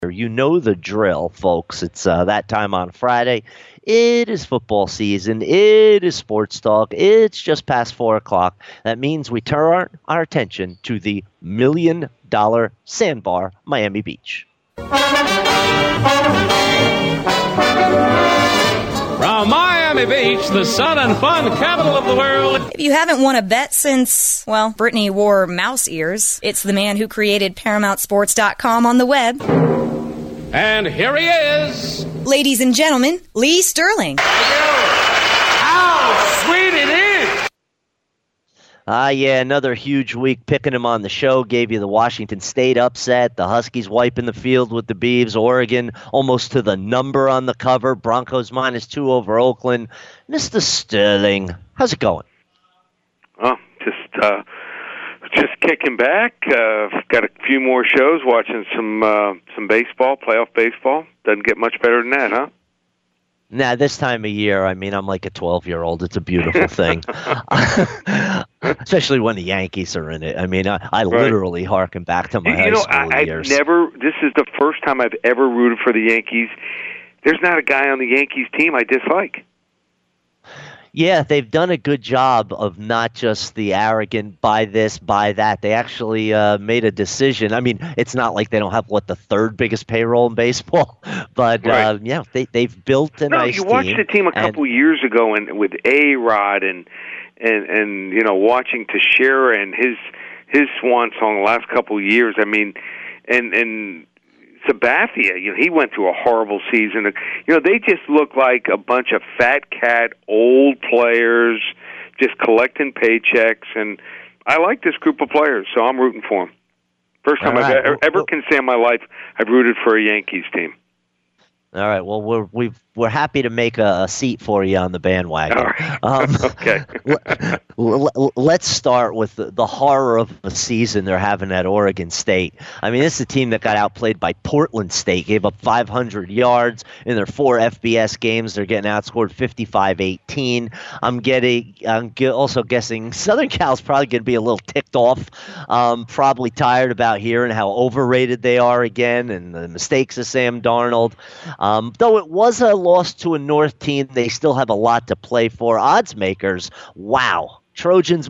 You know the drill, folks. It's that time on Friday. It is football season. It is sports talk. It's just past 4 o'clock. That means we turn our attention to the $1 million sandbar, Miami Beach. From Miami Beach, the sun and fun capital of the world. If you haven't won a bet since, well, Brittany wore mouse ears, it's the man who created ParamountSports.com on the web. And here he is. Ladies and gentlemen, Lee Sterling. How sweet it is. Yeah, another huge week picking him on the show. Gave you the Washington State upset, the Huskies wiping the field with the Beavs, Oregon almost to the number on the cover, Broncos -2 over Oakland. Mr. Sterling, how's it going? Oh, just kicking back. Got a few more shows, watching some baseball, playoff baseball. Doesn't get much better than that, huh? Nah, this time of year, I mean, I'm like a 12-year-old. It's a beautiful thing. Especially when the Yankees are in it. I mean, I literally harken back to my high school years. This is the first time I've ever rooted for the Yankees. There's not a guy on the Yankees team I dislike. Yeah, they've done a good job of not just the arrogant buy this, buy that. They actually made a decision. I mean, it's not like they don't have, the third biggest payroll in baseball. But, yeah, they've built a nice team. You watched the team a couple years ago and with A-Rod and watching Teixeira and his swan song the last couple of years. I mean, and Sabathia, he went through a horrible season. They just look like a bunch of fat cat old players just collecting paychecks, and I like this group of players, so I'm rooting for them. First time I've ever can say in my life I've rooted for a Yankees team. All right. Well, we're happy to make a seat for you on the bandwagon. All right. Okay. Let's start with the horror of the season they're having at Oregon State. I mean, this is a team that got outplayed by Portland State, gave up 500 yards in their 4 FBS games. They're getting outscored 55-18. I'm also guessing Southern Cal's probably going to be a little ticked off, probably tired about hearing how overrated they are again and the mistakes of Sam Darnold. Though it was a loss to a North team, they still have a lot to play for. Odds makers, wow. Trojans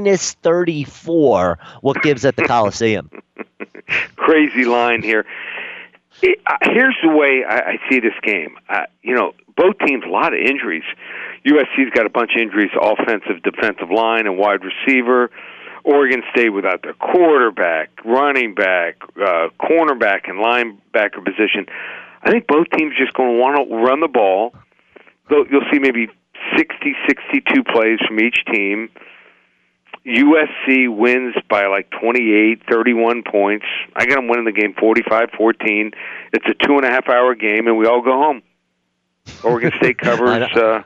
-34. What gives at the Coliseum? Crazy line here. Here's the way I see this game. Both teams, a lot of injuries. USC's got a bunch of injuries, offensive, defensive line, and wide receiver. Oregon State without their quarterback, running back, cornerback, and linebacker position. I think both teams just going to want to run the ball. You'll see maybe 60, 62 plays from each team. USC wins by 28, 31 points. I got them winning the game 45-14. It's a 2.5-hour game, and we all go home. Oregon State covers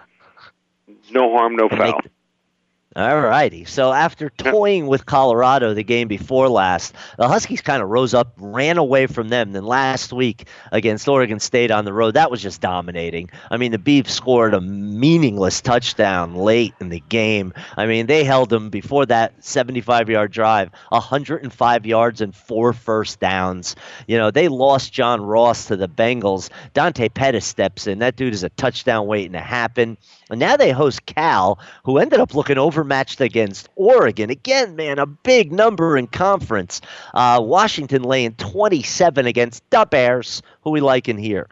no harm, no foul. All righty. So after toying with Colorado the game before last, the Huskies kind of rose up, ran away from them. Then last week against Oregon State on the road, that was just dominating. I mean, the Beavs scored a meaningless touchdown late in the game. I mean, they held them before that 75-yard drive, 105 yards and 4 first downs. They lost John Ross to the Bengals. Dante Pettis steps in. That dude is a touchdown waiting to happen. And now they host Cal, who ended up looking overmatched against Oregon. Again, man, a big number in conference. Washington laying 27 against the Bears, who we like in here.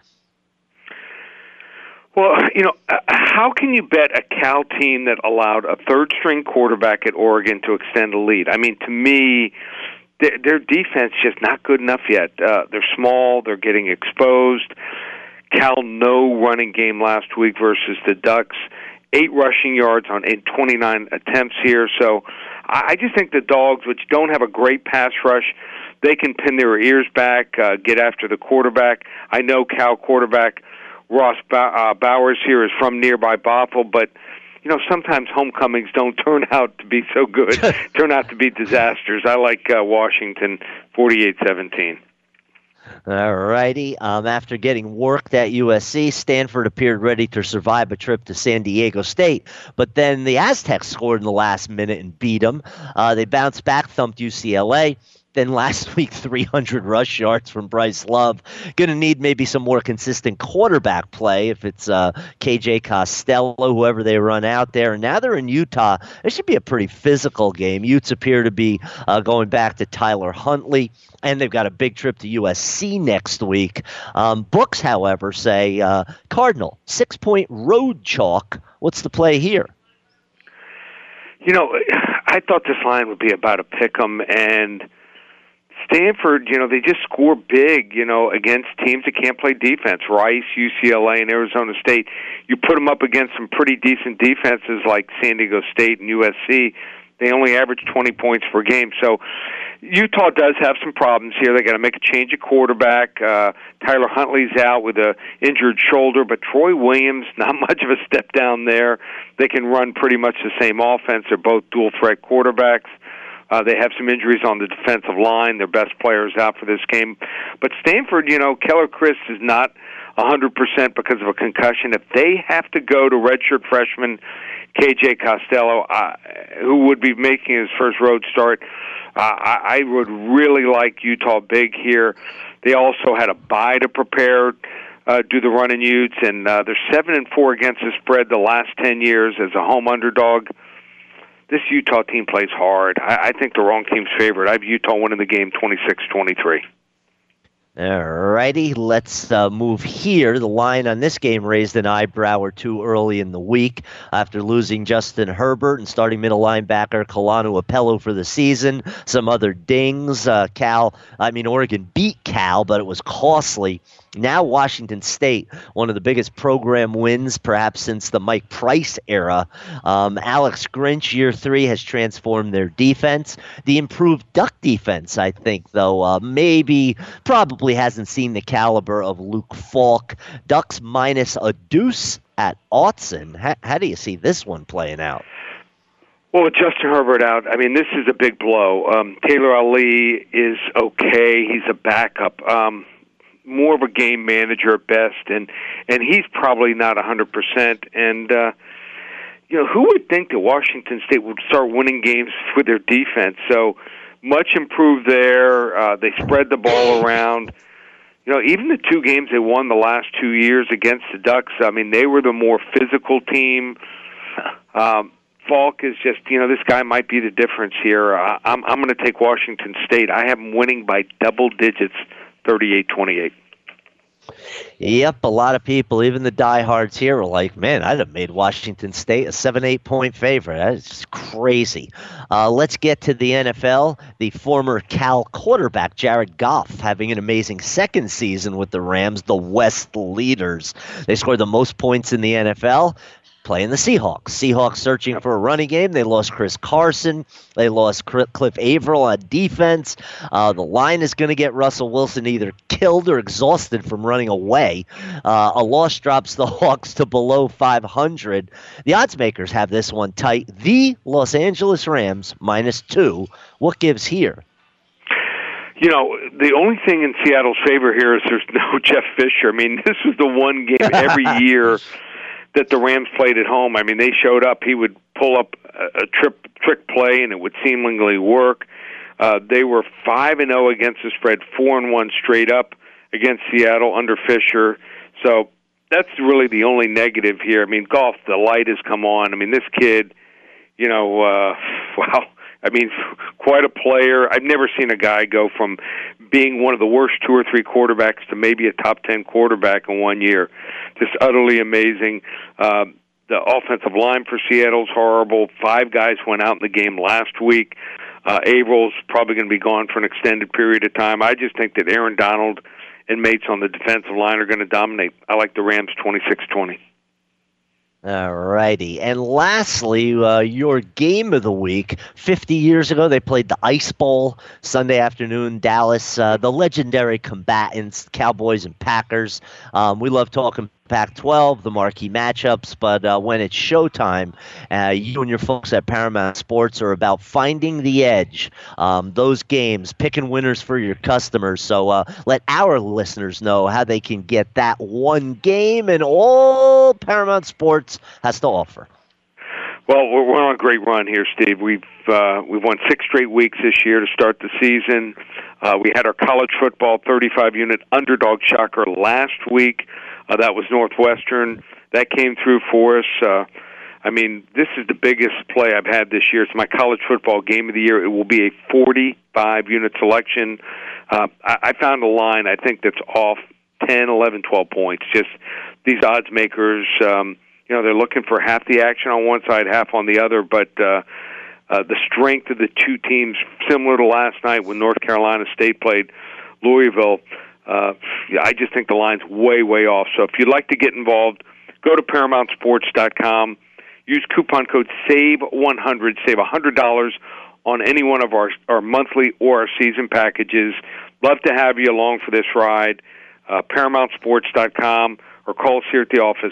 Well, how can you bet a Cal team that allowed a third-string quarterback at Oregon to extend a lead? I mean, to me, their defense just not good enough yet. They're small. They're getting exposed. Cal, no running game last week versus the Ducks. 8 rushing yards on 29 attempts here. So I just think the Dogs, which don't have a great pass rush, they can pin their ears back, get after the quarterback. I know Cal quarterback Ross Bowers here is from nearby Bothell, but sometimes homecomings don't turn out to be so good, turn out to be disasters. I like Washington 48-17. All righty. After getting worked at USC, Stanford appeared ready to survive a trip to San Diego State. But then the Aztecs scored in the last minute and beat them. They bounced back, thumped UCLA. Then last week, 300 rush yards from Bryce Love. Going to need maybe some more consistent quarterback play if it's KJ Costello, whoever they run out there. And now they're in Utah. It should be a pretty physical game. Utes appear to be going back to Tyler Huntley, and they've got a big trip to USC next week. Books, however, say Cardinal, 6-point road chalk. What's the play here? I thought this line would be about a pick'em, and Stanford, they just score big, against teams that can't play defense. Rice, UCLA, and Arizona State. You put them up against some pretty decent defenses like San Diego State and USC. They only average 20 points per game. So Utah does have some problems here. They got to make a change at quarterback. Tyler Huntley's out with a injured shoulder, but Troy Williams, not much of a step down there. They can run pretty much the same offense. They're both dual-threat quarterbacks. They have some injuries on the defensive line. Their best players out for this game. But Stanford, Keller Chris is not 100% because of a concussion. If they have to go to redshirt freshman KJ Costello, who would be making his first road start, I would really like Utah big here. They also had a bye to prepare, do the Runnin' Utes, and they're 7-4 against the spread the last 10 years as a home underdog. This Utah team plays hard. I think the wrong team's favorite. I have Utah winning the game 26-23. All righty, let's move here. The line on this game raised an eyebrow or two early in the week after losing Justin Herbert and starting middle linebacker Kalanu Apello for the season. Some other dings. Oregon beat Cal, but it was costly. Now Washington State, one of the biggest program wins perhaps since the Mike Price era. Alex Grinch, year 3, has transformed their defense. The improved Duck defense, I think, though, probably hasn't seen the caliber of Luke Falk. Ducks minus a deuce at Autzen. How do you see this one playing out? Well, with Justin Herbert out, this is a big blow. Taylor Ali is okay. He's a backup. More of a game manager at best, and he's probably not 100%. And who would think that Washington State would start winning games with their defense? So much improved there. They spread the ball around. Even the 2 games they won the last 2 years against the Ducks, they were the more physical team. Falk is just, this guy might be the difference here. I'm going to take Washington State. I have them winning by double digits, 38-28. Yep, a lot of people, even the diehards here, are like, man, I'd have made Washington State a 7-8 point favorite. That's just crazy. Let's get to the NFL. The former Cal quarterback, Jared Goff, having an amazing second season with the Rams, the West leaders. They scored the most points in the NFL. Playing the Seahawks. Seahawks searching for a running game. They lost Chris Carson. They lost Cliff Averill on defense. The line is going to get Russell Wilson either killed or exhausted from running away. A loss drops the Hawks to below 500. The odds makers have this one tight. The Los Angeles Rams -2. What gives here? The only thing in Seattle's favor here is there's no Jeff Fisher. This was the one game every year that the Rams played at home. They showed up. He would pull up a trick play, and it would seemingly work. They were 5-0 against the spread, 4-1 straight up against Seattle under Fisher. So that's really the only negative here. Goff, the light has come on. This kid, wow. Quite a player. I've never seen a guy go from being one of the worst 2 or 3 quarterbacks to maybe a top 10 quarterback in 1 year. Just utterly amazing. The offensive line for Seattle's horrible. 5 guys went out in the game last week. Avrill's probably going to be gone for an extended period of time. I just think that Aaron Donald and mates on the defensive line are going to dominate. I like the Rams 26-20. All righty. And lastly, your game of the week. 50 years ago, they played the Ice Bowl, Sunday afternoon, Dallas. The legendary combatants, Cowboys and Packers. We love talking Pac-12, the marquee matchups, but when it's showtime, you and your folks at Paramount Sports are about finding the edge. Those games, picking winners for your customers. So let our listeners know how they can get that one game and all Paramount Sports has to offer. Well, we're on a great run here, Steve. We've won 6 straight weeks this year to start the season. We had our college football 35-unit underdog shocker last week. That was Northwestern. That came through for us. I mean, this is the biggest play I've had this year. It's my college football game of the year. It will be a 45-unit selection. I found a line, I think, that's off 10, 11, 12 points. Just these odds makers, they're looking for half the action on one side, half on the other, but the strength of the two teams, similar to last night when North Carolina State played Louisville, I just think the line's way, way off. So if you'd like to get involved, go to ParamountSports.com. Use coupon code SAVE100, save $100 on any one of our monthly or our season packages. Love to have you along for this ride. ParamountSports.com, or call us here at the office,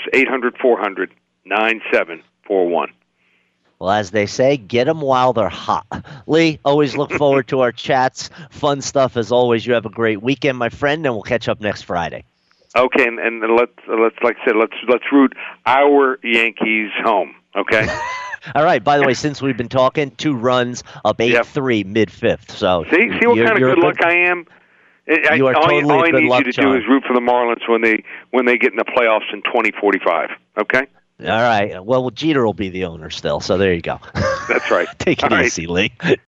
800-400-9741. Well, as they say, get them while they're hot. Lee, always look forward to our chats. Fun stuff as always. You have a great weekend, my friend, and we'll catch up next Friday. Okay, and let's like I said, let's root our Yankees home. Okay. All right. By the way, since we've been talking, 2 runs up 8-3 mid-fifth. So see what kind of good luck I am. You are totally all I good need luck, you to John. do is root for the Marlins when they get in the playoffs in 2045. Okay. All right. Well, Jeter will be the owner still, so there you go. That's right. Take it all easy, Lee.